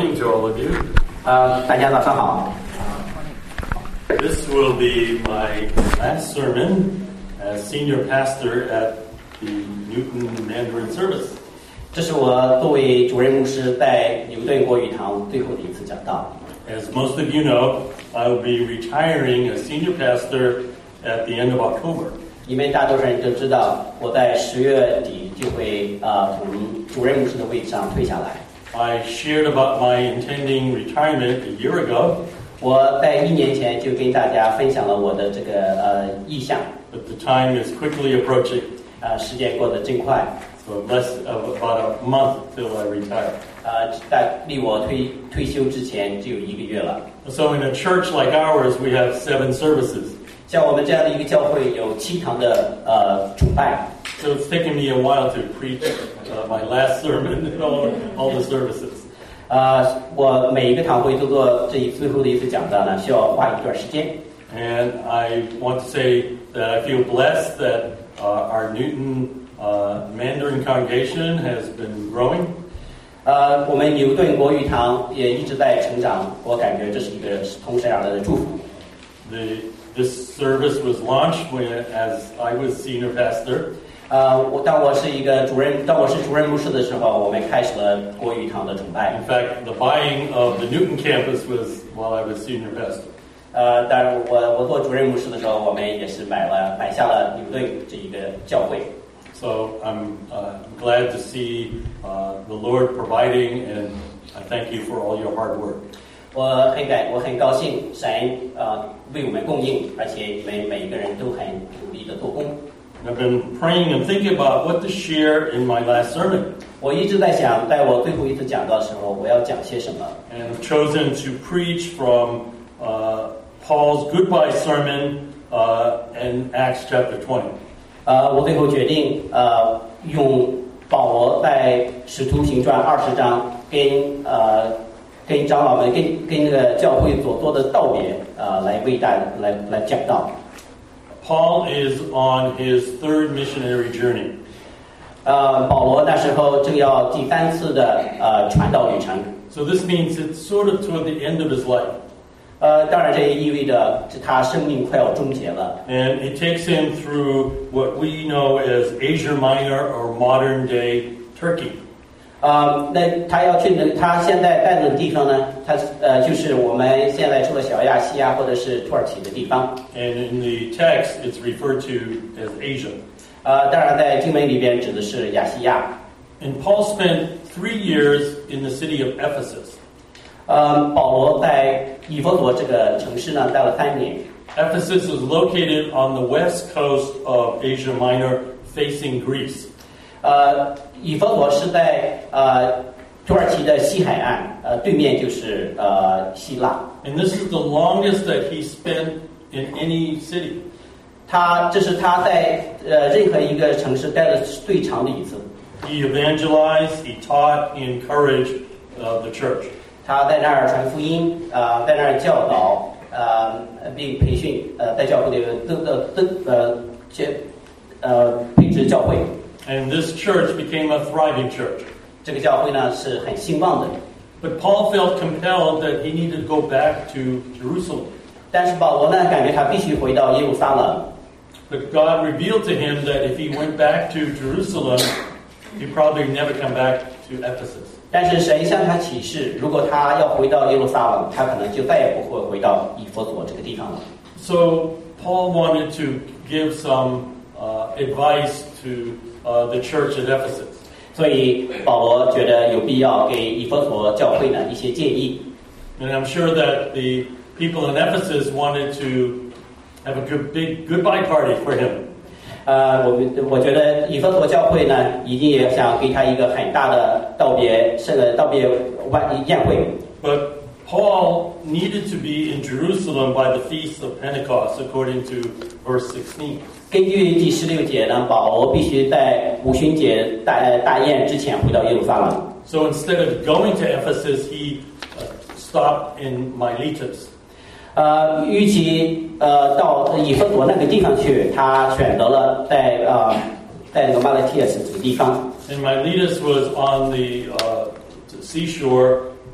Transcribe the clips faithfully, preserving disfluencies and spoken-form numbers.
morning to all of you. 呃，大家早上好。 This will be my last sermon as senior pastor at the Newton Mandarin service. 这是我作为主任牧师在牛顿国语堂最后的一次讲道。 As most of you know, I will be retiring as senior pastor at the end of October. 因为大多数人都知道，我在十月底就会呃从主任牧师的位置上退下来。 I shared about my intending retirement a year ago. 我在一年前就跟大家分享了我的这个呃意向。 But the time is quickly approaching. 呃，时间过得真快。 So less of about a month till I retire. 呃，在离我退退休之前只有一个月了。 So in a church like ours, we have seven services. 像我们这样的一个教会有七堂的呃主拜。 So it's taken me a while to preach uh, my last sermon and all, all the services. 呃，我每一个堂会都做这一最后的一次讲道呢，需要花一段时间。 And I want to say that I feel blessed that uh, our Newton uh, Mandarin congregation has been growing. 呃，我们牛顿国语堂也一直在成长，我感觉这是一个从神而来的祝福。 The this service was launched when, as I was senior pastor. 呃，我当我是一个主任，当我是主任牧师的时候，我们开始了国语堂的崇拜。 In fact, the buying of the Newton campus was while I was senior pastor. 呃，当然我我做主任牧师的时候，我们也是买了买下了牛顿这一个教会。 So I'm uh, glad to see uh, the Lord providing, and I thank you for all your hard work. 我很感，我很高兴神呃为我们供应，而且你们每一个人都很努力的做工。 I've been praying and thinking about what to share in my last sermon. 我一直在想，在我最后一次讲道的时候，我要讲些什么。 And I've chosen to preach from uh, Paul's goodbye sermon uh, in Acts chapter twenty. 呃，我最后决定呃用保罗在使徒行传二十章跟呃跟长老们跟跟那个教会所做的道别呃来为大来来讲道。 Paul is on his third missionary journey. 呃，保罗那时候正要第三次的呃传道旅程。 So this means it's sort of toward the end of his life. 呃，当然这也意味着他生命快要终结了。 And it takes him through what we know as Asia Minor or modern day Turkey. 呃，那他要去的，他现在在的地方呢，他呃就是我们现在说的小亚细亚或者是土耳其的地方。 And in the text, it's referred to as Asia. 呃，当然在经文里边指的是亚细亚。 And Paul spent three years in the city of Ephesus. 呃，保罗在以弗所这个城市呢待了三年。 Ephesus is located on the west coast of Asia Minor, facing Greece. 呃，以弗所是在呃土耳其的西海岸，呃对面就是呃希腊。 And this is the longest that he spent in any city. 他这是他在呃任何一个城市待的最长的一次。 He evangelized, he taught, he encouraged uh, the church. 他在那儿传福音，呃，在那儿教导，呃，并培训，呃，在教会里增的增呃，接呃培植教会。 And this church became a thriving church. 这个教会呢是很兴旺的。 But Paul felt compelled that he needed to go back to Jerusalem. 但是保罗呢，感觉他必须回到耶路撒冷。 But God revealed to him that if he went back to Jerusalem, he'd probably never come back to Ephesus. 但是神向他启示，如果他要回到耶路撒冷，他可能就再也不会回到以弗所这个地方了。 So Paul wanted to give some uh, advice to uh, the church at Ephesus. 所以保罗觉得有必要给以弗所教会呢一些建议。 And I'm sure that the people in Ephesus wanted to have a good big goodbye party for him. 呃，我们我觉得以弗所教会呢，一定也想给他一个很大的道别，是个道别晚宴会。 But Paul needed to be in Jerusalem by the feast of Pentecost, according to verse sixteen. 根据第十六节呢，保罗必须在五旬节大大宴之前回到耶路撒冷。 So instead of going to Ephesus, he uh, stopped in Miletus. 呃，与其呃到以弗所那个地方去，他选择了在呃在那个马拉提亚斯这个地方。 And Miletus was on the uh, seashore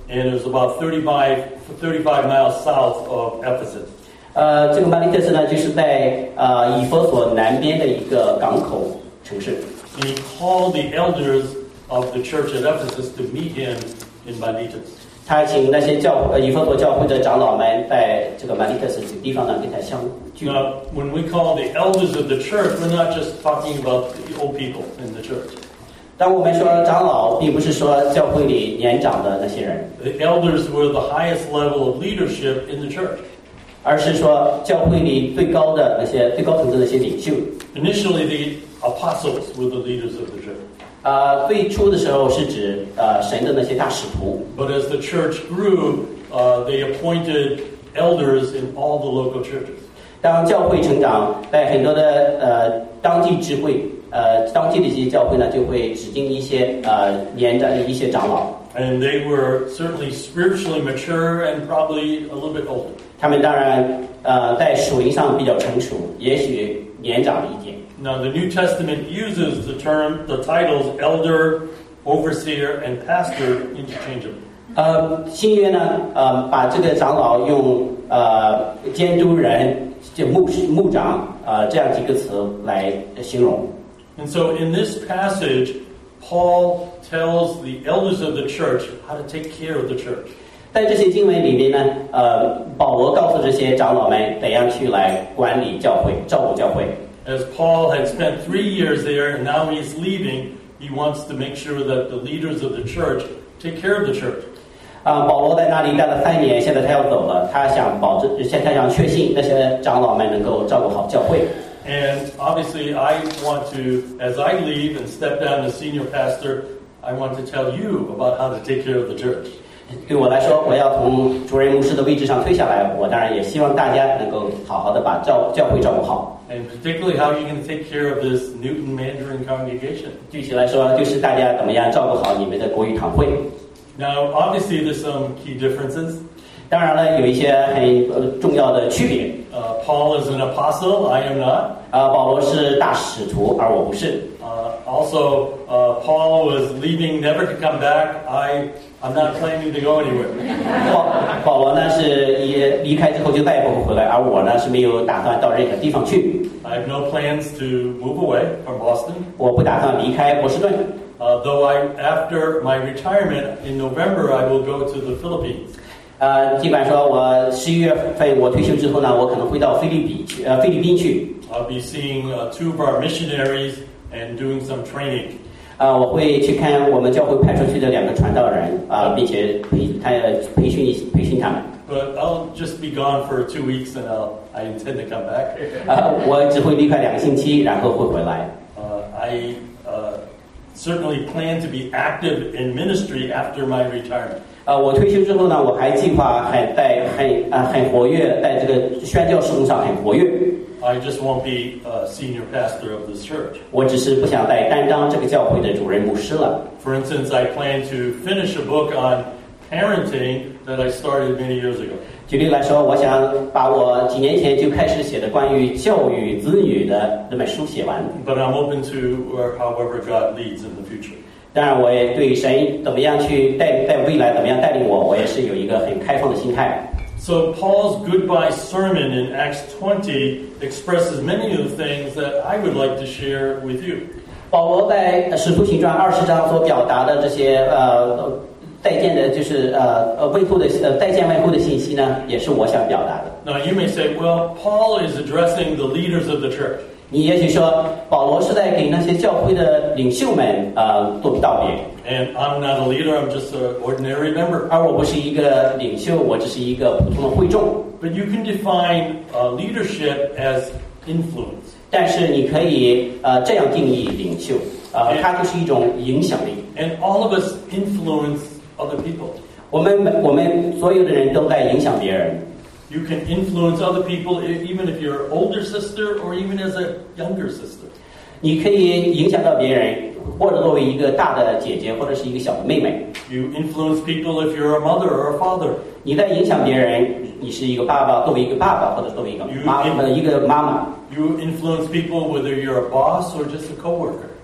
and it was about thirty-five, thirty-five miles south of Ephesus. 呃，这个曼利特斯呢，就是在呃以弗所南边的一个港口城市。 And he called the elders of the church at Ephesus to meet him in Miletus. 他请那些教呃以弗所教会的长老们在这个曼利特斯这个地方呢跟他相聚。 Now, when we call the elders of the church, we're not just talking about the old people in the church. 当我们说长老，并不是说教会里年长的那些人， The elders were the highest level of leadership in the church. 而是说教会里最高的那些最高层次的那些领袖。 Initially, the apostles were the leaders of the church. 呃，最初的时候是指呃神的那些大使徒。 But as the church grew, uh, they appointed elders in all the local churches. 当教会成长，在很多的呃当地智慧，呃当地的一些教会呢，就会指定一些呃年长的一些长老。 And they were certainly spiritually mature and probably a little bit older. 他们当然呃在属灵上比较成熟，也许年长了一点。 Now, the New Testament uses the term, the titles elder, overseer, and pastor interchangeably. 呃，新约呢，呃，把这个长老用呃监督人、就牧师、牧长呃这样几个词来形容。 And so, in this passage, Paul tells the elders of the church how to take care of the church. 在这些经文里面呢，呃，保罗告诉这些长老们怎样去来管理教会、照顾教会。 As Paul had spent three years there and now he's leaving, he wants to make sure that the leaders of the church take care of the church. 啊、保罗在那里待了三年，现在他要走了，他想保证，现在想确信那些长老们能够照顾好教会。 And obviously, I want to, as I leave and step down as senior pastor, I want to tell you about how to take care of the church. 对我来说，我要从主任牧师的位置上退下来，我当然也希望大家能够好好的把教教会照顾好。 And particularly how you're going to take care of this Newton Mandarin congregation. 具体来说，就是大家怎么样照顾好你们的国语堂会。 Now, obviously, there's some key differences. 当然了，有一些很呃重要的区别。 Uh, Paul is an apostle, I am not. 啊、保罗是大使徒，而我不是。 Uh, also, uh, Paul was leaving never to come back. I, I'm not planning to go anywhere. 保保罗呢是也离开之后就再也不会回来，而我呢是没有打算到任何地方去。 I have no plans to move away from Boston. 我不打算离开波士顿。 Uh, though I, after my retirement in November, I will go to the Philippines. 呃，尽管说我十一月份我退休之后呢，我可能会到菲律宾去，呃，菲律宾去。 I'll be seeing uh, two of our missionaries and doing some training. 啊、我会去看我们教会派出去的两个传道人啊、并且培他培训一培训他们。 But I'll just be gone for two weeks, and I'll, I intend to come back. 啊、我只会离开两个星期，然后会回来。 Uh, I uh, certainly plan to be active in ministry after my retirement. 啊、我退休之后呢，我还计划很在很啊、很活跃，在这个宣教事工上很活跃。 I just won't be a senior pastor of this church. 我只是不想再担当这个教会的主任牧师了。 For instance, I plan to finish a book on parenting that I started many years ago. 举例来说，我想把我几年前就开始写的关于教育子女的那本书写完。 But I'm open to or however God leads in the future. 当然，我也对神怎么样去带在未来怎么样带领我，我也是有一个很开放的心态。 So Paul's goodbye sermon in Acts twenty expresses many of the things that I would like to share with you. 保罗在《使徒行传》二十章所表达的这些呃再见的，就是呃呃未后的呃再见未后的信息呢，也是我想表达的。 Now you may say, well, Paul is addressing the leaders of the church. 你也许说，保罗是在给那些教会的领袖们呃做道别。 And I'm not a leader, I'm just an ordinary member. 而我不是一个领袖，我只是一个普通的会众。 But you can define uh, leadership as influence. 但是你可以呃这样定义领袖，呃，它就是一种影响力。 And all of us influence other people. 我们每我们所有的人都在影响别人。 You can influence other people e- even if you're an older sister or even as a younger sister. 你可以影响到别人，或者作为一个大的姐姐，或者是一个小的妹妹。 You influence people if you're a mother or a father. 你在影响别人，你是一个爸爸，作为一个爸爸，或者作为一个妈呃一个妈妈。 You influence people whether you're a boss or just a coworker.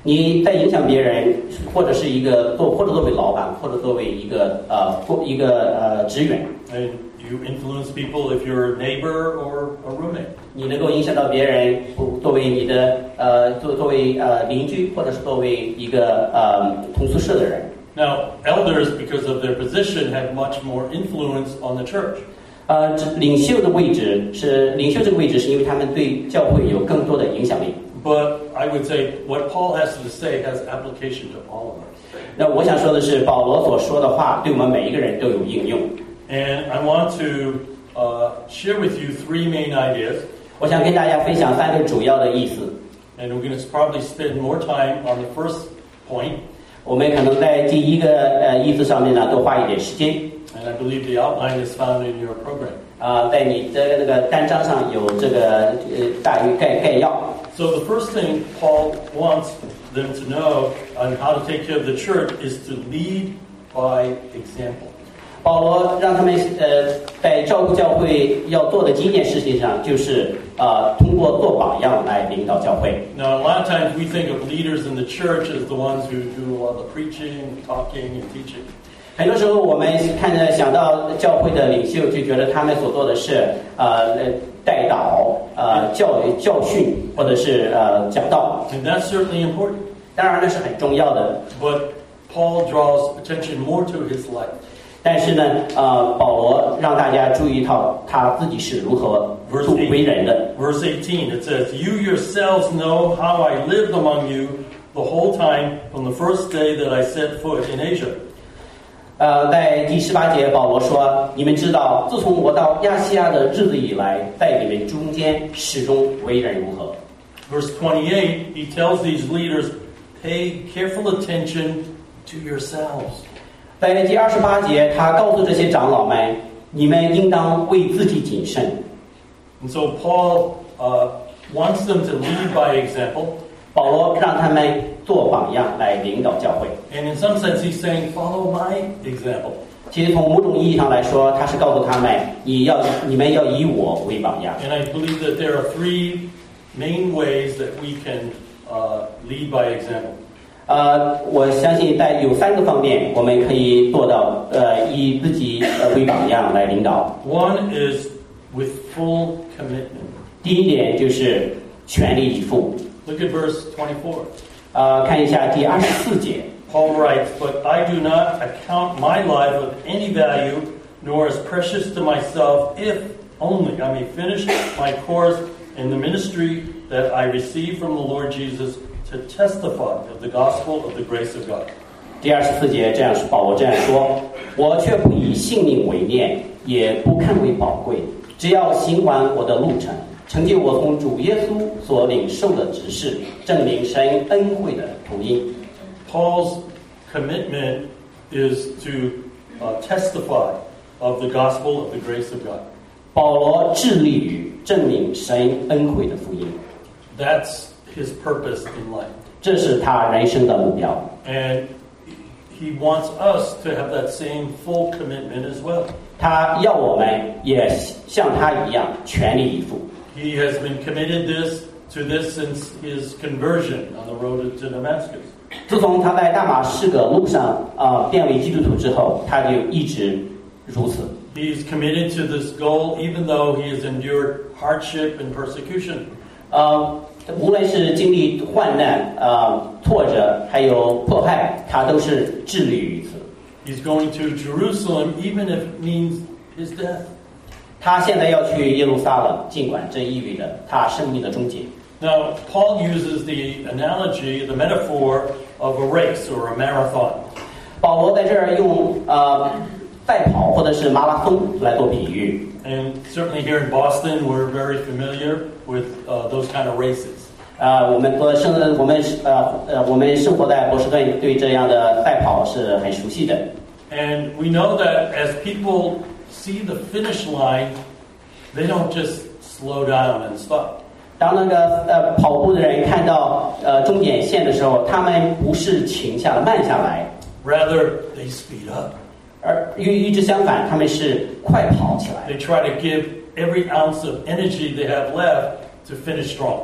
你在影响别人，或者是一个做，或者作为老板，或者作为一个呃一个呃职员。 And you influence people if you're a neighbor or a roommate. 你能够影响到别人，作为你的呃作作为呃邻居，或者是作为一个呃同宿舍的人。 Now, elders, because of their position, have much more influence on the church. 呃，领袖的位置是领袖这个位置，是因为他们对教会有更多的影响力。 But I would say what Paul has to say has application to all of us. 那我想说的是，保罗所说的话对我们每一个人都有应用。 And I want to uh, share with you three main ideas. 我想跟大家分享三个主要的意思。 And we're going to probably spend more time on the first point. 我们可能在第一个呃意思上面呢，多花一点时间。 And I believe the outline is found in your program. 啊、呃，在你的那个单章上有这个呃大约概概要。 So the first thing Paul wants them to know on how to take care of the church is to lead by example. 保罗让他们呃在照顾教会要做的第一件事情上，就是呃通过做榜样来领导教会。 Now, a lot of times we think of leaders in the church as the ones who do all the preaching, talking, and teaching. 很多时候我们看着想到教会的领袖，就觉得他们所做的是呃带导、呃教教训或者是呃讲道。 And that's certainly important. 当然那是很重要的。 But Paul draws attention more to his life. 但是呢，呃，保罗让大家注意到他自己是如何为人的。 Verse eighteen, it says, "You yourselves know how I lived among you the whole time from the first day that I set foot in Asia." 呃，在第十八节，保罗说：“你们知道，自从我到亚细亚的日子以来，在你们中间始终为人如何。” Verse twenty-eight, he tells these leaders, "Pay careful attention to yourselves." 在第二十八节，他告诉这些长老们：“你们应当为自己谨慎。” And so Paul uh, wants them to lead by example. 保罗让他们做榜样来领导教会。 And in some sense, he's saying, "Follow my example." 其实从某种意义上来说，他是告诉他们：你要你们要以我为榜样。 And I believe that there are three main ways that we can uh, lead by example. 呃，我相信在有三个方面，我们可以做到，呃，以自己呃为榜样来领导。 One is with full commitment. 第一点就是全力以赴。 Look at verse twenty-four. 呃，看一下第二十四节。 Paul writes, "But I do not account my life of any value, nor as precious to myself, if only I may finish my course in the ministry that I received from the Lord Jesus to testify of the gospel of the grace of God." 第二十四节这样是保罗这样说：我却不以性命为念，也不看为宝贵，只要行完我的路程，成就我从主耶稣所领受的指示，证明神恩惠的福音。 Paul's commitment is to uh, testify of the gospel of the grace of God. 保罗致力于证明神恩惠的福音， That's his purpose in life. 这是他人生的目标。 And he wants us to have that same full commitment as well. 他要我们也像他一样全力以赴。 He has been committed this to this since his conversion on the road to Damascus. 自从他在大马士革路上啊、呃、变为基督徒之后，他就一直如此。 He's committed to this goal even though he has endured hardship and persecution. 呃，无论是经历患难、呃挫折，还有迫害，他都是致力于此。 He's going to Jerusalem even if it means his death. 他现在要去耶路撒冷，尽管这意味着他生命的终结。 Now, Paul uses the analogy, the metaphor of a race or a marathon. 保罗在这儿用呃赛跑或者是马拉松来做比喻。 And certainly here in Boston, we're very familiar with uh, those kind of races. 呃，我们做生我们呃呃我们生活在波士顿，对这样的赛跑是很熟悉的。 And we know that as people see the finish line, they don't just slow down and stop. 当那个呃跑步的人看到呃终点线的时候，他们不是停下慢下来， Rather, they speed up. 而与与之相反，他们是快跑起来。 They try to give every ounce of energy they have left to finish strong.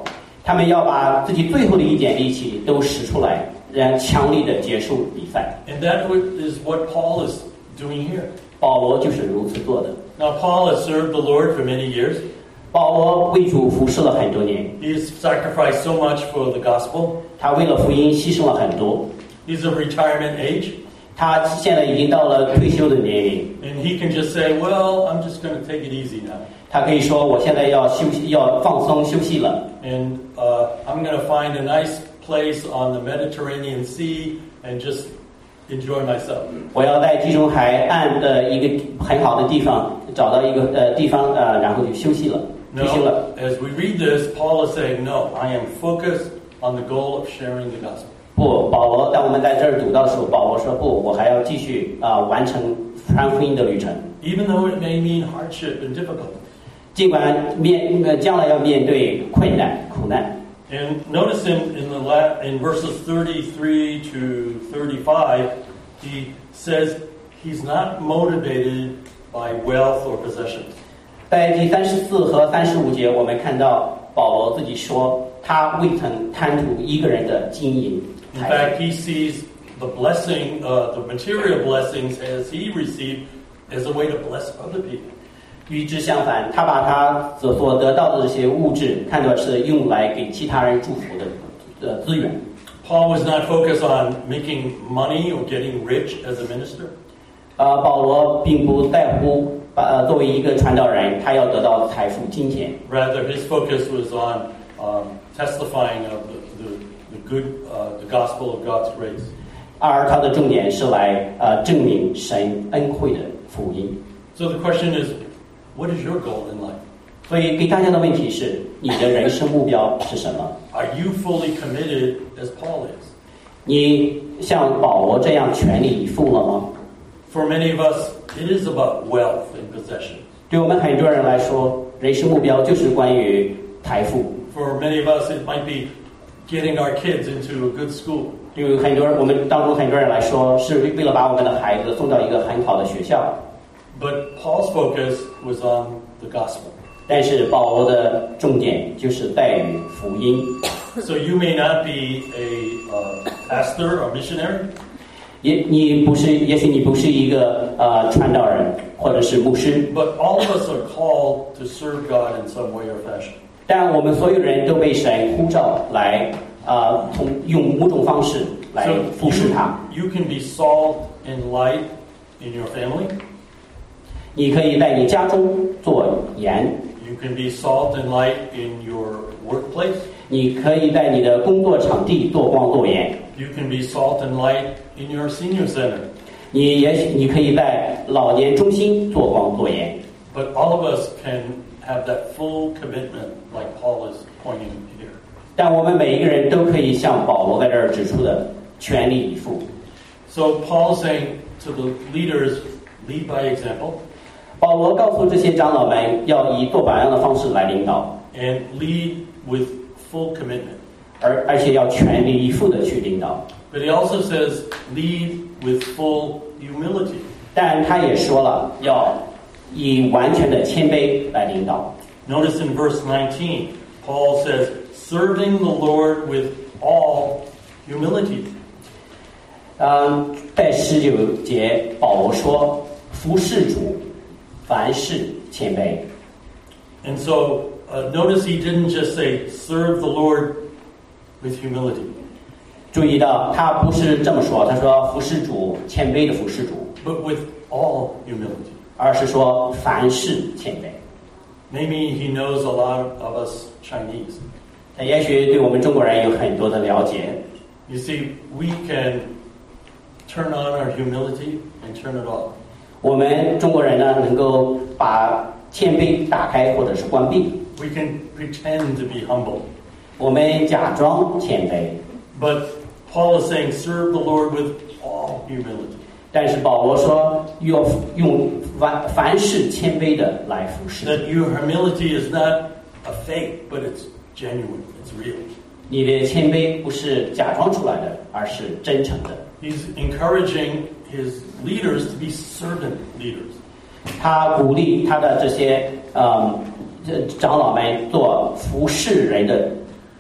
他们要把自己最后的一点力气都使出来，让强力的结束比赛。 And that is what Paul is doing here. 保罗就是如此做的。 Now, Paul has served the Lord for many years. 保罗为主服侍了很多年， He's sacrificed so much for the gospel. 他为了福音牺牲了很多。 He's of retirement age. 他现在已经到了退休的年龄， And he can just say, well, I'm just going to take it easy now. 他可以说我现在要休息，要放松休息了。 And uh, I'm going to find a nice place on the Mediterranean Sea and just enjoy myself. 我要在地中海岸的一个很好的地方找到一个呃地方呃，然后就休息了，退休 No, 了。 as we read this, Paul is saying, no, I am focused on the goal of sharing the gospel. 不，保罗，当我们在这儿读到的时候，保罗说不，我还要继续啊、呃、完成传福音的旅程。 Even though it may mean hardship and difficulty. 尽管面呃将来要面对困难苦难。 And notice in, in the la- in verses thirty-three to thirty-five, he says he's not motivated by wealth or possessions. 在第三十四和三十五节，我们看到保罗自己说，他未曾贪图一个人的金银 In 财 fact, 富。 he sees the blessing, uh, the material blessings as he received as a way to bless other people. 与之相反，他把他所所得到的这些物质看作是用来给其他人祝福的呃资源。 Paul was not focused on making money or getting rich as a minister. 呃，保罗并不在乎把呃作为一个传道人，他要得到财富金钱， Rather, his focus was on um, testifying of the, the, the good, uh, the gospel of God's grace. 而他的重点是来呃证明神恩惠的福音。 So the question is, what is your goal in life? 所以给大家的问题是：你的人生目标是什么？ Are you fully committed as Paul is? 你像保罗这样全力以赴了吗？ For many of us, it is about wealth and possession. 对我们很多人来说，人生目标就是关于财富。 For many of us, it might be getting our kids into a good school. 对于很多人，我们当中很多人来说，是为了把我们的孩子送到一个很好的学校。 But Paul's focus was on the gospel. 但是保罗的重点就是在于福音。 So you may not be a uh, pastor or missionary, 也你不是，也许你不是一个呃传道人或者是牧师， but all of us are called to serve God in some way or fashion. 但我们所有人都被神呼召来呃从用某种方式来 So 服侍他。 you, you can be salt and light in your family. 你可以在你家中做盐， You can be salt and light in your workplace. 你可以在你的工作场地做光做盐， You can be salt and light in your senior center. 你也许你可以在老年中心做光做盐。 But all of us can have that full commitment like Paul is pointing here. 但我们每一个人都可以像保罗在这儿指出的，全力以赴。 So Paul is saying to the leaders, lead by example 保罗告诉这些长老们，要以做榜样的方式来领导， and lead with full commitment. 而而且要全力以赴的去领导。 But he also says, lead with full humility. 但他也说了，要以完全的谦卑来领导。 Notice in verse nineteen, Paul says, serving the Lord with all humility. 嗯，在十九节，保罗说，服侍主，凡事谦卑。 And so uh, notice he didn't just say, serve the Lord with humility, 注意到他不是这么说，他说服侍主，谦卑的服侍主， but with all humility. 而是说凡事谦卑。 Maybe he knows a lot of us Chinese. 他也许对我们中国人有很多的了解。 You see, we can turn on our humility and turn it off. 我们中国人呢，能够把谦卑打开或者是关闭。 We can pretend to be humble. 我们假装谦卑， But Paul is saying, serve the Lord with all humility. 但是保罗说，要用凡凡事谦卑的来服侍。 That your humility is not a fake, but it's genuine, it's real. 你的谦卑不是假装出来的，而是真诚的。 He's encouraging his leaders to be servant leaders. 他鼓励他的这些嗯这长老们做服侍人的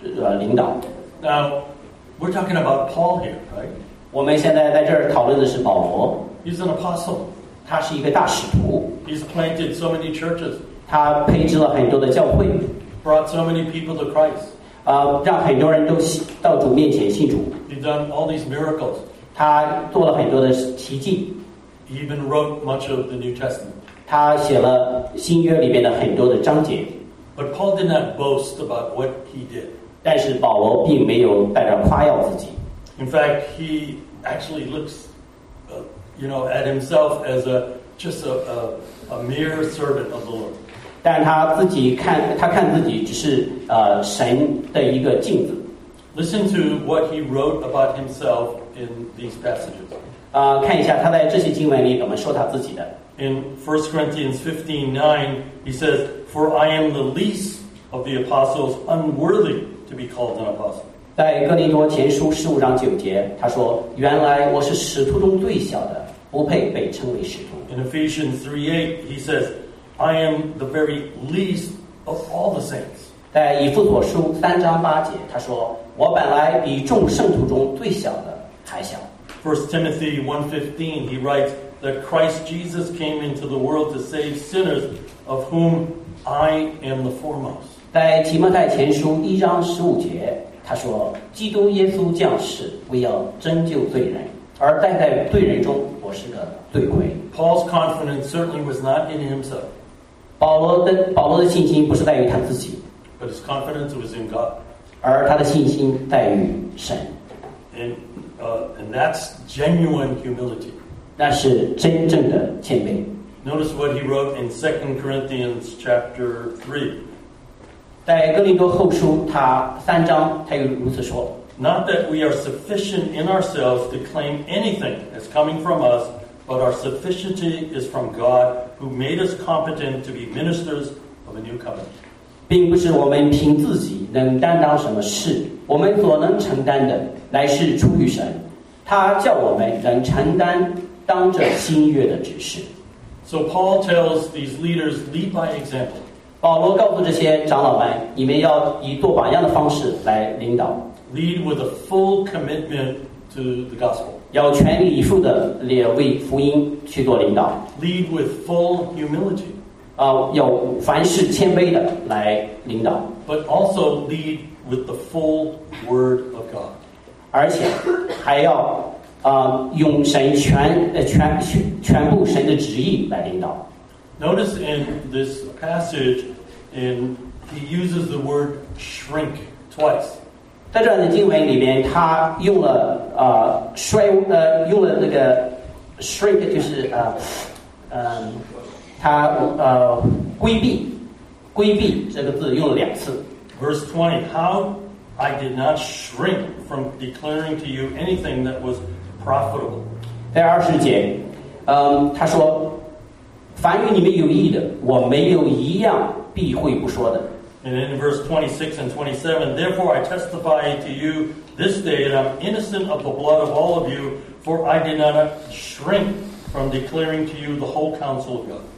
呃领导。 Now, we're talking about Paul here, right? 我们现在在这儿讨论的是保罗， He's an apostle. 他是一个大使徒， He's planted so many churches, 他培植了很多的教会， brought so many people to Christ. 呃，让很多人都信到主面前信主。 He's done all these miracles. 他做了很多的奇迹， He even wrote much of the New Testament. 他写了新约里面的很多的章节。 But Paul did not boast about what he did. 但是保罗并没有带着夸耀自己， In fact, he actually looks, uh, you know, at himself as a just a, a, a mere servant of the Lord. 但是他自己看，他看自己只是呃神的一个镜子。 Listen to what he wrote about himself in these passages. 呃，看一下他在这些经文里怎么说他自己的。 In First Corinthians fifteen nine, he says, "For I am the least of the apostles, unworthy to be called an apostle." 在哥林多前书十五章九节，他说：“原来我是使徒中最小的，不配被称为使徒。” In Ephesians three eight, he says, "I am the very least of all the saints." 在以弗所书三章八节，他说：“我本来比众圣徒中最小的还小。” First Timothy one fifteen, he writes that Christ Jesus came into the world to save sinners, of whom I am the foremost. 在提摩太前书一章十五节，他说：“基督耶稣降世，为要拯救罪人，而但在罪人中，我是个罪魁。” Paul's confidence certainly was not in himself, 保罗的保罗的信心不是在于他自己， but his confidence was in God. 而他的信心在于神， And, uh, and that's genuine humility. 那是真正的谦卑。 Notice what he wrote in Second Corinthians chapter three. 在哥林多后书他三章，他又如此说。 Not that we are sufficient in ourselves to claim anything as coming from us, but our sufficiency is from God, who made us competent to be ministers of a new covenant. 并不是我们凭自己能担当什么事，我们所能承担的乃是出于神，他叫我们能承担当着新约的指示。 So Paul tells these leaders, lead by example. 保罗告诉这些长老们，你们要以做榜样的方式来领导， Lead with a full commitment to the gospel. 要全力以赴的也为福音去做领导， Lead with full humility, 啊、要凡事谦卑的来领导， but also lead with the full word of God. 而且还要啊、用神全呃全全全部神的旨意来领导。 Notice in this passage, in he uses the word shrink twice. 在这样的经文里边，他用了啊、衰呃用了那个 shrink 就是啊嗯、呃、他呃规避规避这个字用了两次。 Verse twenty, how I did not shrink from declaring to you anything that was profitable. 在二十节，嗯，他说：“凡与你们有益的，我没有一样避讳不说的。” And in verse twenty-six and twenty-seven, therefore I testify to you this day that I'm innocent of the blood of all of you, for I did not shrink from declaring to you the whole counsel of God.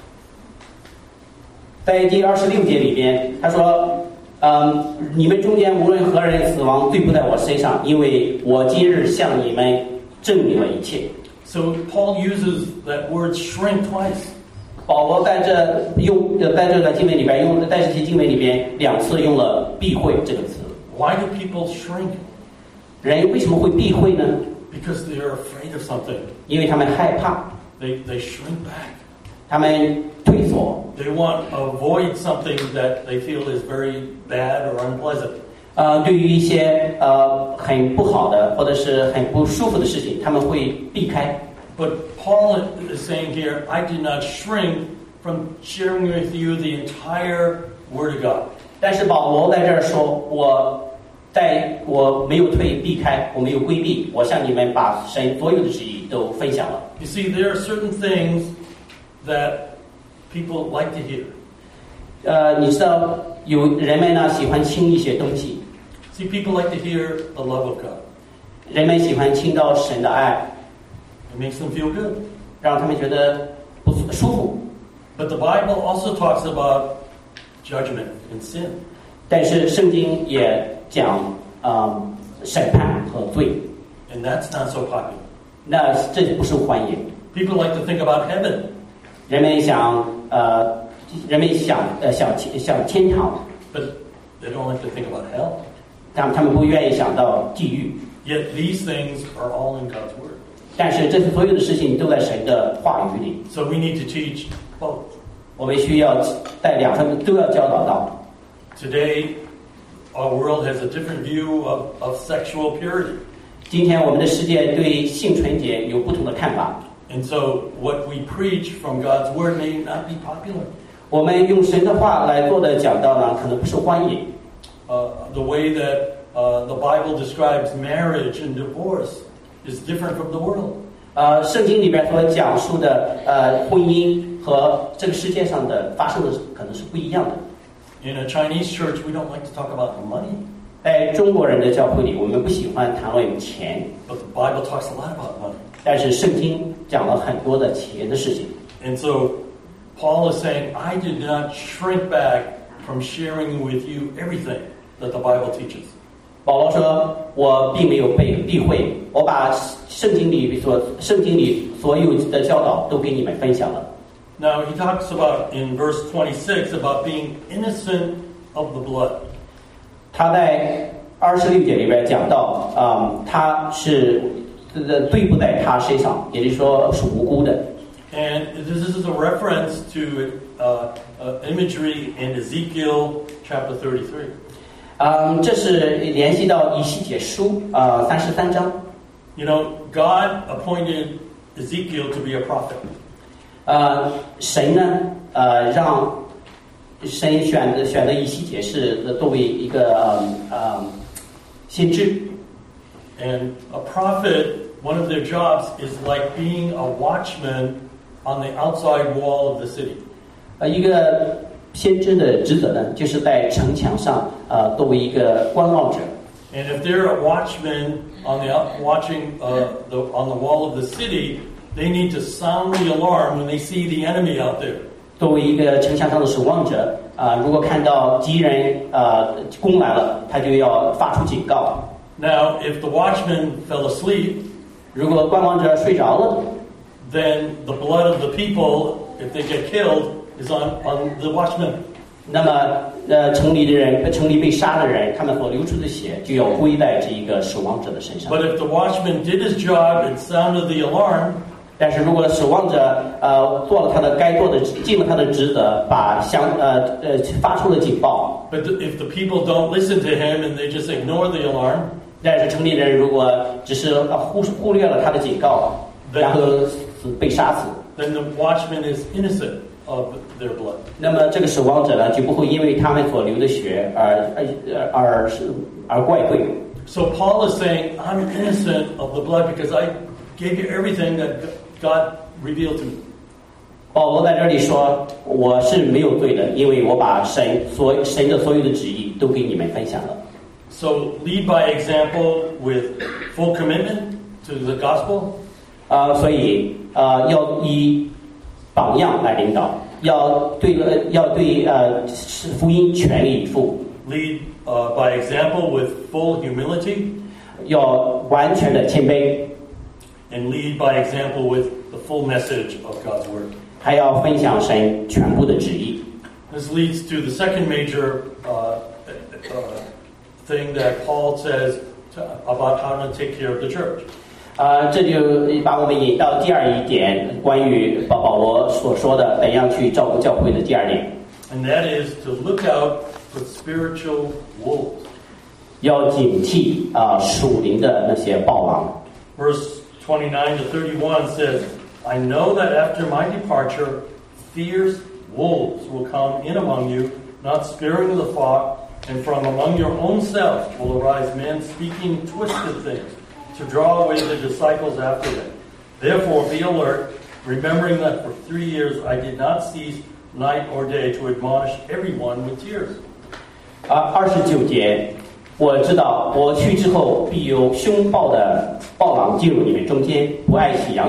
在第二十六节里边，他说：“嗯，你们中间无论何人死亡，罪不在我身上，因为我今日向你们证明了一切。” So Paul uses that word shrink twice. 保罗在这用呃在这个经文里边用，在这些经文里边两次用了避讳这个词。 Why do people shrink? 人为什么会避讳呢？ Because they are afraid of something. 因为他们害怕， They, they shrink back. 他们退缩， They want to avoid something that they feel is very bad or unpleasant. 呃，对于一些呃很不好的或者是很不舒服的事情，他们会避开。 But Paul is saying here, I did not shrink from sharing with you the entire Word of God. 但是保罗在这儿说，我在我没有退避开，我没有规避，我向你们把神所有的旨意都分享了。 You see, there are certain things that people like to hear. 呃，你知道有人们呢喜欢听一些东西， See, people like to hear the love of God. 人们喜欢听到神的爱， It makes them feel good. 让他们觉得不舒服。 But the Bible also talks about judgment and sin. 但是圣经也讲啊、呃、审判和罪。 And that's not so popular. 那这不受欢迎。 People like to think about heaven. 人们想呃，人们想呃想想天堂。 But they don't like to think about hell. 他们他们不愿意想到地狱。 Yet these things are all in God's word. 但是这些所有的事情都在神的话语里。 So we need to teach both. 我们需要在两方面都要教导到。 Today, our world has a different view of, of sexual purity. 今天我们的世界对性纯洁有不同的看法。 And so what we preach from God's word may not be popular. 我们用神的话来做的讲道呢，可能不受欢迎。 Uh, the way that uh, the Bible describes marriage and divorce is different from the world. 呃，圣经里边所讲述的呃婚姻和这个世界上的发生的可能是不一样的。 In a Chinese church, we don't like to talk about money. 在中国人的教会里，我们不喜欢谈论钱。 But the Bible talks a lot about money. 但是圣经讲了很多的钱的事情。 And so Paul is saying, I did not shrink back from sharing with you everything that the Bible teaches. 保罗说：“我并没有被避讳，我把圣经里所圣经里所有的教导都给你们分享了。” Now he talks about in verse twenty-six about being innocent of the blood. 他在二十六节里边讲到，啊、嗯，他是呃罪不在他身上，也就是说是无辜的。 And this is a reference to uh, uh, imagery in Ezekiel chapter thirty-three. 嗯，这是联系到以西结书啊三十三章。 You know, God appointed Ezekiel to be a prophet. 呃，神呢，呃，让神选的选的以西结是作为一个呃呃先知。 And a prophet, one of their jobs is like being a watchman on the outside wall of the city. 呃，一个先知的职责呢，就是在城墙上呃作为一个观望者。 And if they're a watchman on the out, watching uh, the, on the wall of the city, they need to sound the alarm when they see the enemy out there. 作为一个城墙上的守望者啊、呃，如果看到敌人呃攻来了，他就要发出警告。 Now, if the watchman fell asleep, 如果观望者睡着了， then the blood of the people, if they get killed, is on, on the watchman. 那么呃城里的人，城里被杀的人，他们所流出的血就要归在这一个守望者的身上。 But if the watchman did his job and sounded the alarm, 但是如果守望者呃做了他的该做的，尽了他的职责，把响呃呃发出了警报。 but if the people don't listen to him and they just ignore the alarm, 但是城里人如果只是呃忽忽略了他的警告，然后死被杀死， then the watchman is innocent of their blood. 那么这个守望者呢，就不会因为他们所流的血而而而而怪罪。 So Paul is saying, I'm innocent of the blood because I gave you everything that God revealed to me. 保罗在这里说，我是没有罪的，因为我把神所神的所有的旨意都给你们分享了。 So lead by example with full commitment to the gospel. 啊、呃，所以啊、呃，要以榜样来领导，要对呃要对呃福音全力以赴。 Lead uh, by example with full humility. 要完全的谦卑。 And lead by example with the full message of God's word. 还要分享神全部的旨意。 This leads to the second major uh, uh, thing that Paul says to, about how to take care of the church. 啊、呃，这就把我们引到第二一点，关于保保罗所说的怎样去照顾教会的第二点。 And that is to look out for spiritual wolves. 要警惕啊、呃、属灵的那些暴狼。 Verse twenty-nine to thirty-one says, I know that after my departure, fierce wolves will come in among you, not sparing the flock, and from among your own selves will arise men speaking twisted things, to draw away the disciples after them. Therefore be alert, remembering that for three years I did not cease night or day to admonish everyone with tears. 啊，二十九节，我知道我去之后，必有凶暴的暴狼进入你们中间，不爱惜羊群，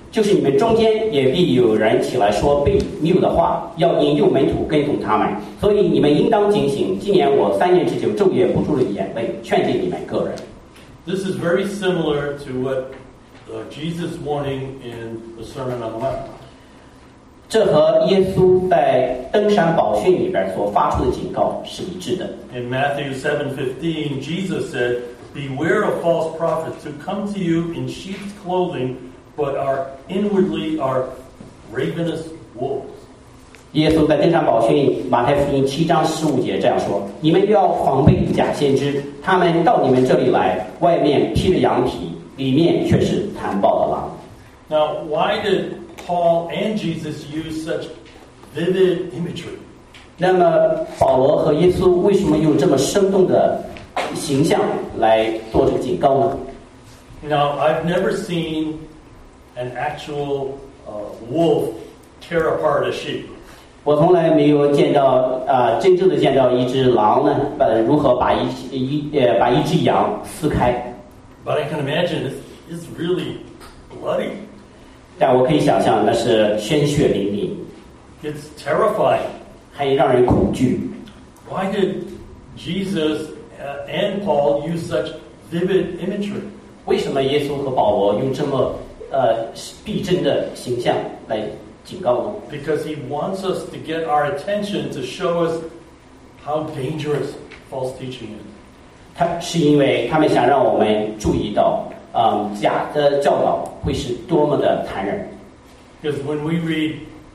就是你们中间也必有人起来说悖谬的话，要引诱门徒跟从他们。所以你们应当警醒。今年我三年之久昼夜不住的眼泪，劝诫你们个人。 This is very similar to what uh, Jesus warning in the Sermon on the Mount. 这和耶稣在登山宝训里边所发出的警告是一致的。 In Matthew seven fifteen, Jesus said, "Beware of false prophets who come to you in sheep's clothing, but are inwardly are ravenous wolves." 耶稣在登山宝训马太福音七章十五节这样说：你们要防备假先知，他们到你们这里来，外面披着羊皮，里面却是残暴的狼。 Now, why did Paul and Jesus use such vivid imagery? 那么保罗和耶稣为什么用这么生动的形象来做这个警告呢？ Now, I've never seen an actual uh, wolf tear apart a sheep. 我从来没有见到啊、呃，真正的见到一只狼呢，呃，如何把一一呃把一只羊撕开。 But I can imagine it's, it's really bloody. 但我可以想象那是鲜血淋漓， It's terrifying. 还让人恐惧。 Why did Jesus uh, and Paul use such vivid imagery? 为什么耶稣和保罗用这么呃逼真的形象来警告呢？ Because he wants us to get our attention to show us how dangerous false teaching is. 他是因为他们想让我们注意到，嗯，假的教导会是多么的残忍。 Because when we read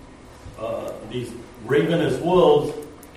uh, these ravenous wolves,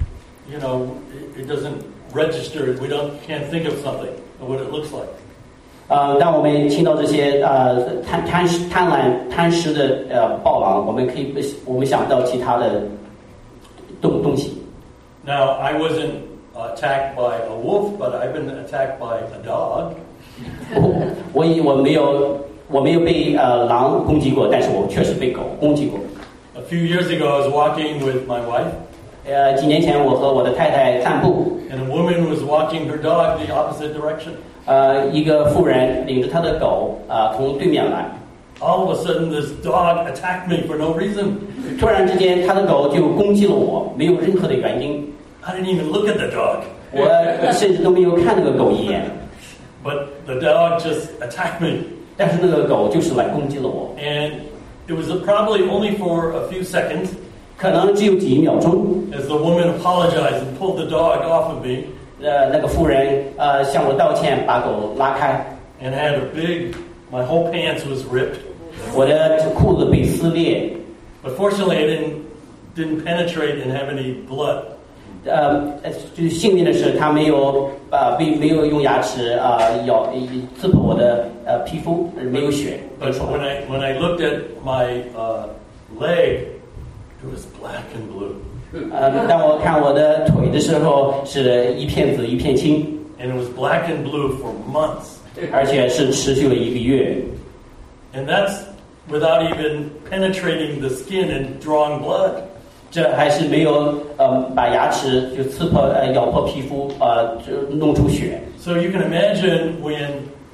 you know, it, it doesn't register. We don't can't think of something of what it looks like. 呃，当我们听到这些呃贪贪贪婪贪食的呃暴狼，我们可以我们想到其他的东东西。 Now, I wasn't attacked by a wolf, but I've been attacked by a dog. 我我以我没有我没有被呃狼攻击过，但是我确实被狗攻击过。 A few years ago, I was walking with my wife, 呃，几年前我和我的太太散步， and a woman was walking her dog the opposite direction. 呃，一个妇人领着她的狗啊、呃、从对面来， All of a sudden, this dog attacked me for no reason. 突然之间她的狗就攻击了我，没有任何的原因， I didn't even look at the dog, 我甚至都没有看那个狗一眼， but the dog just attacked me. 但是那个狗就是来攻击了我， And it was probably only for a few seconds 可能只有几秒钟， as the woman apologized and pulled the dog off of me. 呃，那个妇人呃向我道歉，把狗拉开， And I had a big, my whole pants was ripped. 我的裤子被撕裂， But fortunately, I didn't didn't penetrate and have any blood. 呃，就是幸运的是，他没有啊，并、没有用牙齿啊、呃、咬刺破我的呃皮肤，没有血。 But when I when I looked at my uh, leg, it was black and blue. 呃，当我看我的腿的时候，是一片紫一片青， And it was black and blue for months. 而且是持续了一个月。 And that's without even penetrating the skin and drawing blood. 这还是没有呃把牙齿就刺破呃咬破皮肤呃就弄出血。 So you can imagine when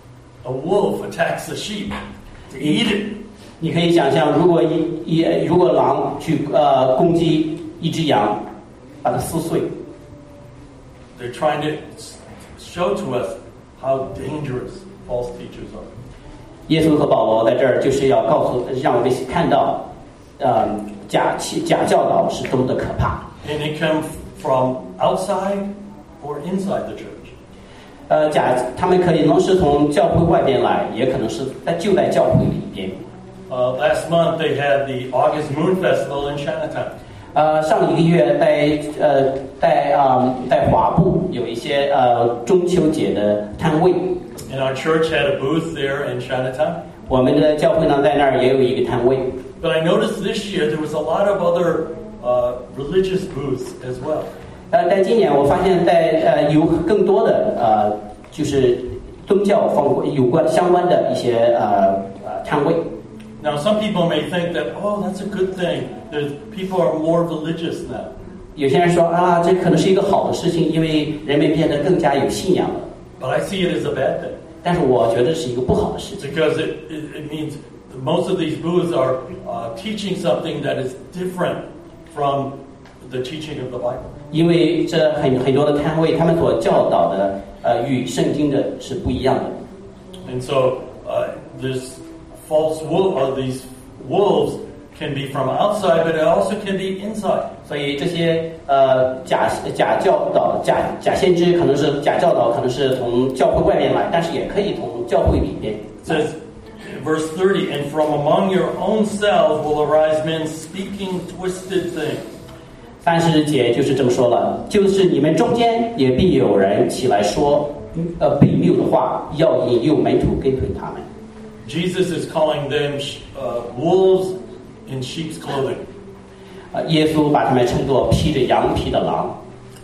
a wolf attacks a sheep to eat it. 你可以想象，如果一一如果狼去呃攻击一只羊，把它撕碎， They're trying to show to us how dangerous false teachers are. 耶稣和保罗在这儿就是要告诉让我们看到，呃假假教导是多么的可怕。 And they come from outside or inside the church. 呃，假他们可能是从教会外边来，也可能是在就在教会里边。 Uh, last month they had the August Moon Festival in Chinatown. 呃，上一个月在呃在啊、呃、在华埠有一些呃中秋节的摊位。 And our church had a booth there in Chinatown. 我们的教会呢在那儿也有一个摊位。 But I noticed this year there was a lot of other uh, religious booths as well. 呃，但今年我发现在呃有更多的呃就是宗教方有关相关的一些呃呃摊位。 Now some people may think that, oh, that's a good thing. There's, people are more religious now. 有些人说啊，这可能是一个好的事情，因为人们变得更加有信仰了。 But I see it as a bad thing. 但是我觉得是一个不好的事情， Because it, it, it means most of these booths are uh, teaching something that is different from the teaching of the Bible. 因为这很很多的摊位，他们所教导的呃与圣经的是不一样的。 And so uh, this false wolf, or these wolves, can be from outside, but it also can be inside. 所以这些呃假假教导、假假先知，可能是假教导，可能是从教会外面来，但是也可以从教会里边。 It says, verse thirty, and from among your own selves will arise men speaking twisted things. 三十节就是这么说了，就是你们中间也必有人起来说，呃悖谬的话，要引诱门徒跟随他们。 Jesus is calling them uh, wolves in sheep's clothing. 呃，耶稣把他们称作披着羊皮的狼。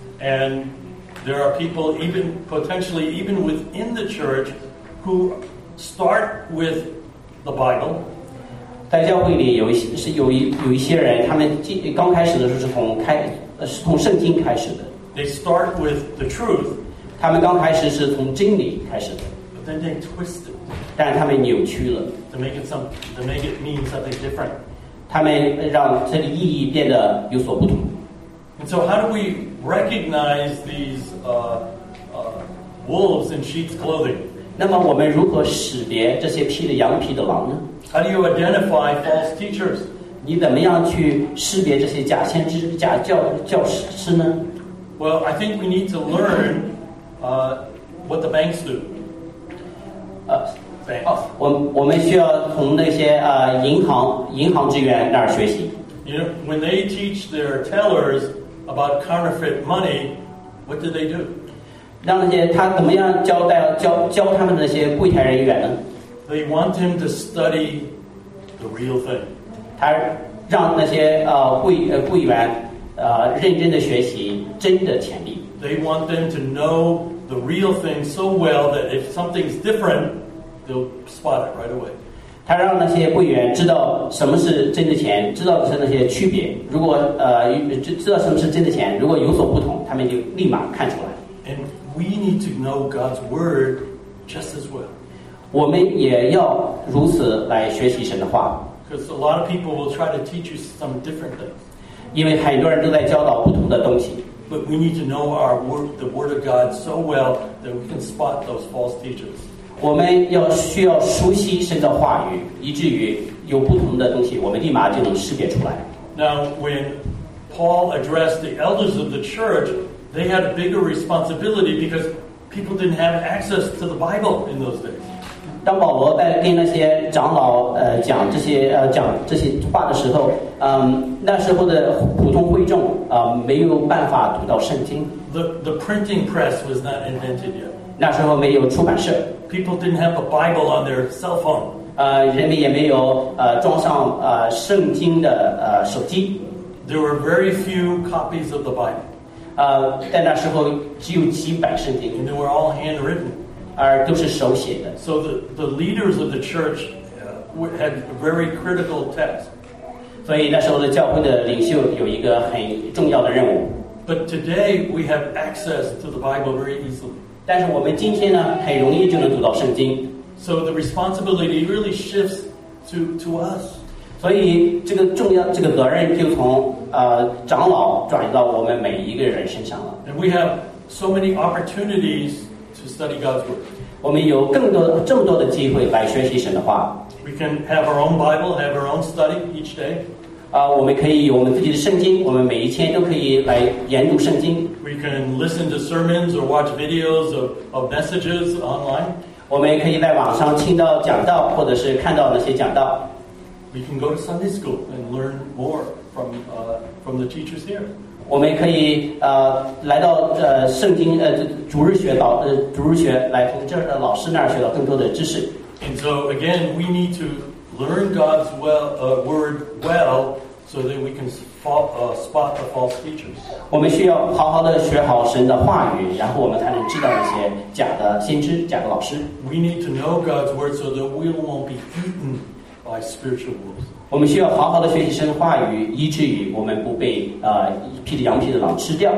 And there are people, even potentially even within the church, who start with the Bible. 在教会里有一些是有一有一些人，他们刚开始的时候是从开呃是从圣经开始的。 They start with the truth. 他们刚开始是从真理开始的。 But then they twist it. 但是他们扭曲了。 To make it some, to make it mean something different. 他们让这个意义变得有所不同。 And so, how do we recognize these uh, uh, wolves in sheep's clothing? 那么我们如何识别这些披着羊皮的狼呢？ How do you identify false teachers? 你怎么样去识别这些假先知、假教教师呢？ Well, I think we need to learn uh, what the banks do. 呃， Banks. 哦，我我们需要从那些呃银行银行职员那儿学习。 You know, when they teach their tellers about counterfeit money, what do they do? 让那些他怎么样交代教教他们的那些柜台人员呢？ They want him to study the real thing. 他让那些呃柜呃柜员呃认真的学习真的钱币。 They want them to know the real thing so well that if something's different, they'll spot it right away. 他让那些柜员知道什么是真的钱，知道的是那些区别。如果呃知知道什么是真的钱，如果有所不同，他们就立马看出来。 And we need to know God's word just as well. 我们也要如此来学习神的话。 Because a lot of people will try to teach you some different things. 因为很多人都在教导不同的东西。 But we need to know our word, the word of God so well that we can spot those false teachers. 我们要需要熟悉神的话语，以至于有不同的东西，我们立马就能识别出来。 Now, when Paul addressed the elders of the church, they had a bigger responsibility because people didn't have access to the Bible in those days. 当保罗在跟那些长老呃讲这些呃讲这些话的时候，嗯，那时候的普通会众啊、呃、没有办法读到圣经。 The, the printing press was not invented yet. 那时候没有出版社， People didn't have a Bible on their cell phone. 呃，人们也没有呃装上呃圣经的呃手机， There were very few copies of the Bible, 呃，在那时候只有几本圣经， and they were all handwritten. 而都是手写的。 So the, the leaders of the church uh, had a very critical task. 所以那时候的教会的领袖有一个很重要的任务。 But today we have access to the Bible very easily. 但是我们今天呢，很容易就能读到圣经。 So the responsibility really shifts to, to us. 所以这个重要这个责任就从呃长老转移到我们每一个人身上了。 And we have so many opportunities to study God's Word. 我们有更多这么多的机会来学习神的话。 We can have our own Bible, have our own study each day. 啊、呃，我们可以有我们自己的圣经，我们每一天都可以来研读圣经。 We can listen to sermons or watch videos of, of messages online. 我们也可以在网上听到讲道，或者是看到那些讲道。 We can go to Sunday school and learn more from, uh, from the teachers here. 我们可以呃来到呃圣经呃主日学导呃主日学来从这儿的老师那儿学到更多的知识。 And so again, we need to learn God's well, uh, word well so that we can spot, uh, spot the false teachers. 我们需要好好的学好神的话语，然后我们才能知道那些假的先知、假的老师。 We need to know God's word so that we won't be eaten by spiritual wolves. 我们需要好好的学习神的话语，以至于我们不被呃披着羊皮的狼吃掉。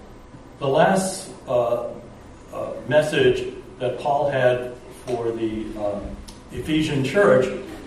The last uh, uh, message that Paul had for the uh, Ephesian church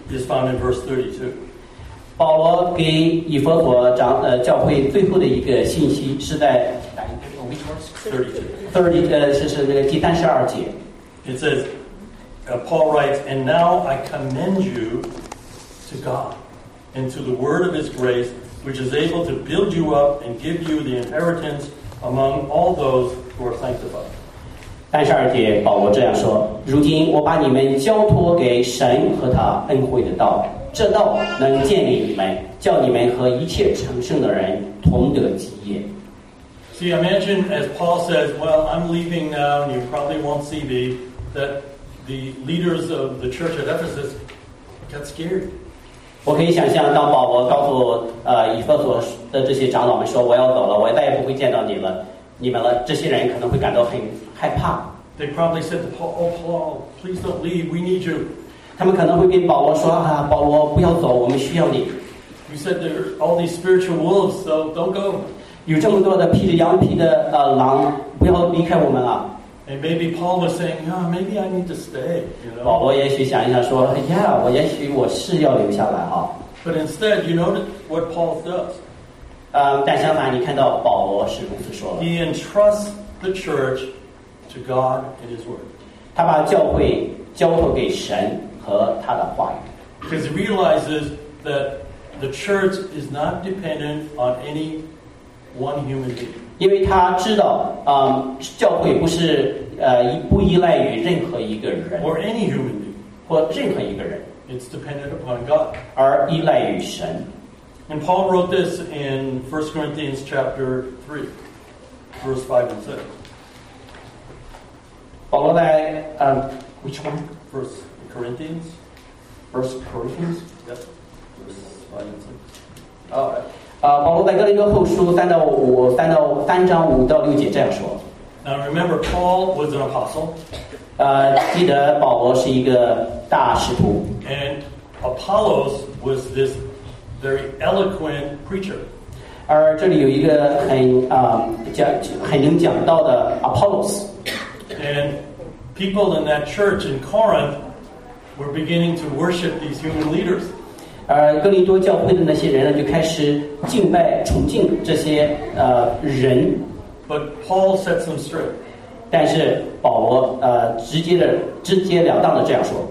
is found in verse thirty-two. 保罗给以弗所长呃教会最后的一个信息是在 thirty-two. thirty 呃是是那个第三十二节。 It says, uh, Paul writes, "And now I commend you to God and to the word of His grace, which is able to build you up and give you the inheritance among all those who are sanctified." 三十二节，保罗这样说：“如今我把你们交托给神和他恩惠的道，这道能建立你们，叫你们和一切成圣的人同得基业。” See, imagine as Paul says, "Well, I'm leaving now, and you probably won't see me," that the leaders of the church at Ephesus got scared. 我可以想象，当保罗告诉呃以弗所的这些长老们说：“我要走了，我再也不会见到你了，你们了。”这些人可能会感到很害怕。 They probably said to Paul, "Oh, Paul, please don't leave. We need you." 他们可能会跟保罗说：“啊，保罗，不要走，我们需要你。” You said there are all these spiritual wolves, so don't go. 有这么多的披着羊皮的呃狼，不要离开我们啊！ And maybe Paul was saying, "No, maybe I need to stay." You 保 know. 罗也许想一想说：“哎呀，我也许我是要留下来哈。” But instead, you notice what Paul does. 嗯，但相反，你看到保罗是如此说了， He entrusts the church to God and His Word. 他把教会交托给神和他的话语， Because he realizes that the church is not dependent on any one human being. 因为他知道，嗯，教会不是呃不依赖于任何一个人 Or any human being. 或任何一个人， It's dependent upon God. 而依赖于神。 And Paul wrote this in First Corinthians chapter three, verse five and six. 保罗在呃 which one First Corinthians, First Corinthians yep, verse five and six. 呃呃保罗在哥林多后书三到五三到三章五到六节这样说。 Now remember, Paul was an apostle, 呃，记得保罗是一个大使徒， and Apollos was this very eloquent preacher. 而这里有一个很啊、讲很能讲道的 Apollos， And people in that church in Corinth were beginning to worship these human leaders. 而哥林多教会的那些人呢，就开始敬拜崇敬这些呃人， But Paul sets them straight. 但是保罗呃直接的直截了当的这样说。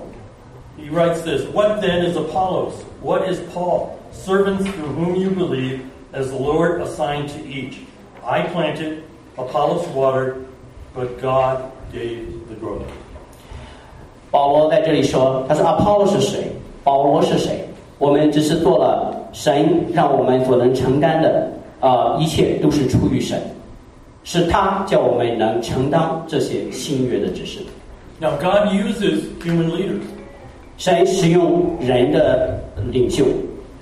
He writes this, "What then is Apollos? What is Paul? Servants through whom you believe, as the Lord assigned to each. I planted, Apollos watered, but God gave the growth." 保罗在这里说，他说阿波罗是谁？保罗是谁？我们只是做了神让我们所能承担的，啊、一切都是出于神，是他叫我们能承担这些新约的指示。 Now God uses human leaders. 神使用人的领袖。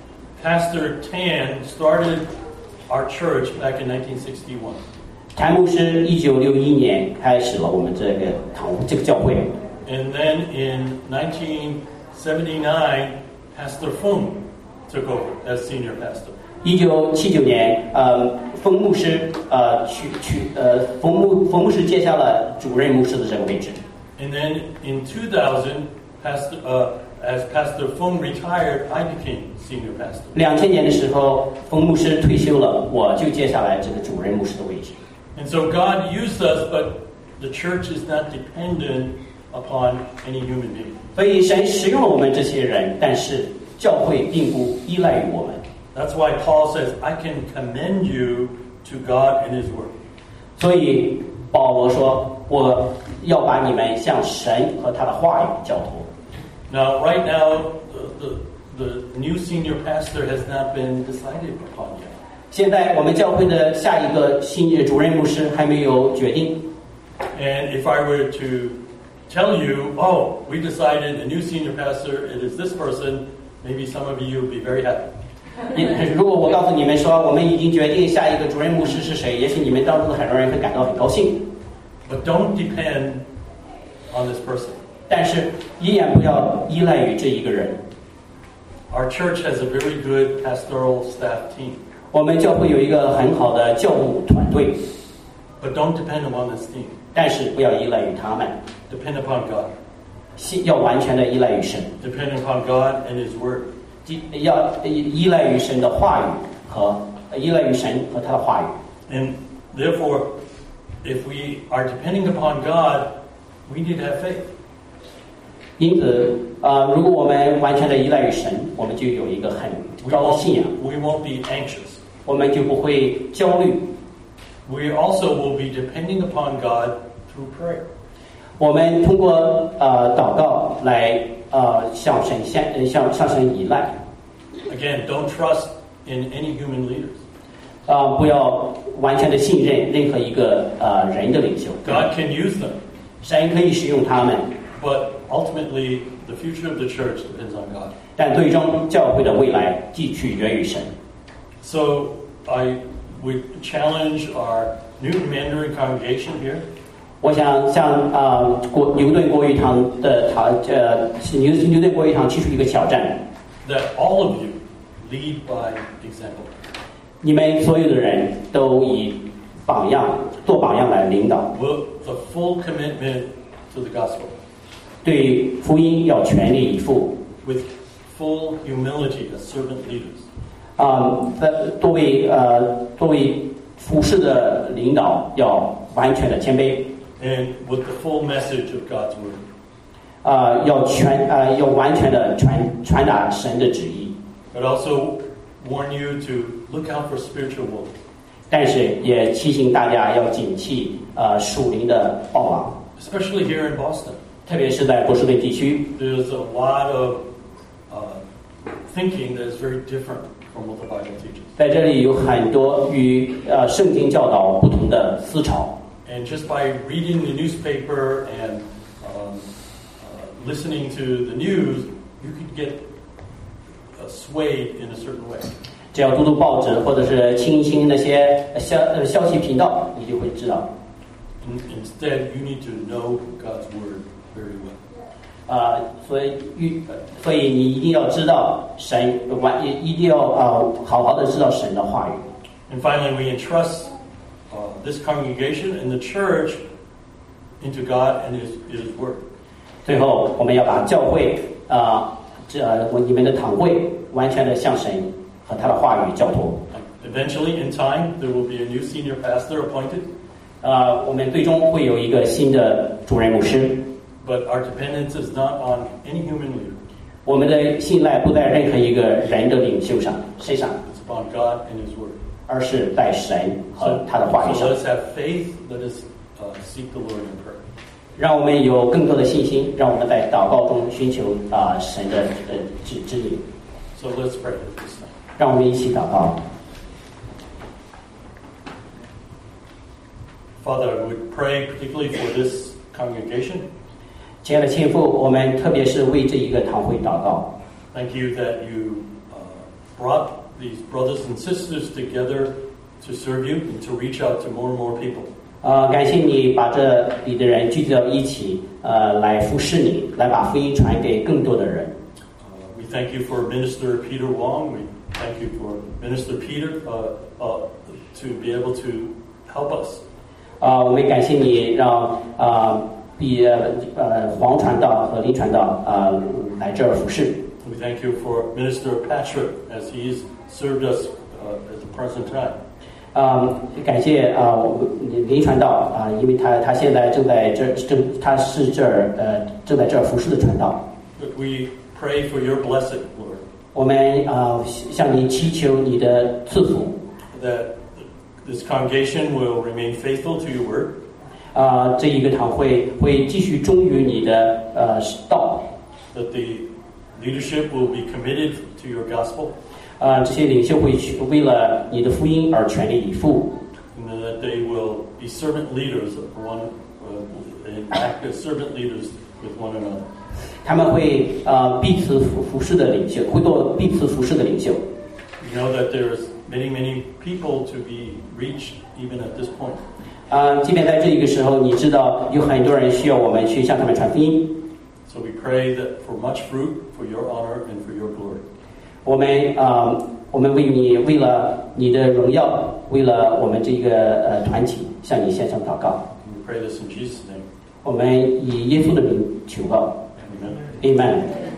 Pastor Tan started our church back in nineteen sixty-one. 谭牧师一九六一年开始了我们这个堂这个教会， And then in nineteen seventy-nine, Pastor Fung took over as senior pastor. 一九七九年，呃，冯牧师呃去去呃冯牧冯牧师接下了主任牧师的这个位置。 And then in two thousand, Pastor, uh, as Pastor Fung retired, I became senior pastor. 两千年的时候，冯牧师退休了，我就接下来这个主任牧师的位置。 And so God used us, but the church is not dependent upon any human being. 所以神使用了我们这些人，但是教会并不依赖于我们。 That's why Paul says, "I can commend you to God and His Word." 所以保罗说：“我要把你们向神和他的话语交托。” Now, right now, the, the, the new senior pastor has not been decided upon yet. 现在我们教会的下一个新主任牧师还没有决定。 And if I were to tell you, "Oh, we decided a new senior pastor, it is this person," maybe some of you would be very happy. 如果我告诉你们说我们已经决定下一个主任牧师是谁，也许你们当中的很多人会感到很高兴。 But don't depend on this person. 但是依然不要依赖于这一个人。 Our church has a very good pastoral staff team. 我们教会有一个很好的教务团队， But don't depend upon this team. 但是不要依赖于他们， Depend upon God. 要完全的依赖于神， depending upon God and His Word. 要依赖于神的话语和依赖于神和他的话语。 And therefore, if we are depending upon God, we need to have faith. 因此，呃，如果我们完全的依赖于神，我们就有一个很 We 高的信仰， won't, we won't be anxious. 我们就不会焦虑。 We also will be depending upon God through prayer. 我们通过呃祷告来呃向神向呃向向神依赖， Again, don't trust in any human leaders. 啊、呃，不要完全的信任任何一个呃人的领袖。 God can use them, 神可以使用他们， but ultimately the future of the church depends on God. 但最终教会的未来既取决于神。 So I would challenge our new Mandarin congregation here 我想向啊、呃、国牛顿国语堂的堂呃牛牛顿国语堂提出一个挑战， that all of you lead by example. 你们所有的人都以榜样做榜样来领导， With the full commitment to the gospel, 对福音要全力以赴。 with full humility as servant leaders. 啊、呃，作为呃作为服侍的领导要完全的谦卑， And with the full message of God's word. 啊、要全呃要完全的传传达神的旨意， But also warn you to look out for spiritual wolves. 但是也提醒大家要警惕呃属灵的暴狼， Especially here in Boston. 特别是在波士顿地区， There's a lot of uh, thinking that is very different from what the Bible teaches. 在这里有很多与呃圣经教导不同的思潮。 And just by reading the newspaper and um, uh, listening to the news, you could get uh, swayed in a certain way. 只要读读报纸或者是听一听那些消呃消息频道，你就会知道。 In, instead, you need to know God's word very well. 啊、所以遇所以你一定要知道神完，一定要啊、好好的知道神的话语。 And finally, we entrust uh, this congregation and the church into God and His, His word. 最后，我们要把教会啊、这我你们的堂会完全的向神和他的话语交托。 Eventually, in time, there will be a new senior pastor appointed, 呃，我们最终会有一个新的主任牧师。 but our dependence is not on any human leader. 我们的信赖不在任何一个人的领袖上身上， It's upon God and His word. 而是在神和他的话语 So 上。 let us have faith. Let us uh, seek the Lord in prayer. 让我们有更多的信心，让我们在祷告中寻求啊、神的呃指指引。 So let's pray at this time. 让我们一起祷告。 Father, I would pray particularly for this congregation. 亲爱的天父，我们特别是为这一个堂会祷告。 Thank you that you uh, brought these brothers and sisters together to serve you and to reach out to more and more people. 呃，感谢你把这里的人聚集到一起，呃，来服侍你，来把福音传给更多的人。 Uh, we thank you for Minister Peter Wong. We thank you for Minister Peter uh, uh, to be able to help us. 啊、我们感谢你让啊比呃黄传道和林传道啊、来这儿服侍。 We thank you for Minister Patrick as he's served us uh, at the present time. 啊、感谢啊、我们林传道啊、因为他他现在正在这正他是这儿呃正在这儿服侍的传道。 But we pray for your blessing, Lord, 我们啊、向你祈求你的赐福。 that this congregation will remain faithful to your word, 啊、这一个堂会会继续忠于你的呃道。 that the leadership will be committed to your gospel, 啊、这些领袖会去为了你的福音而全力以赴。 and that they will be servant leaders of one, uh, and act as servant leaders with one another. 他们会呃彼此服服侍的领袖，会做彼此服侍的领袖。 We know that there's many, many people to be reached even at this point. 啊、即便在这一个时候，你知道有很多人需要我们去向他们传福音。 So we pray that for much fruit, for your honor, and for your glory. 我们啊、我们为你为了你的荣耀，为了我们这个呃团体，向你献上祷告。 And we pray this in Jesus' name. 我们以耶稣的名求告。 Amen. Amen. Amen。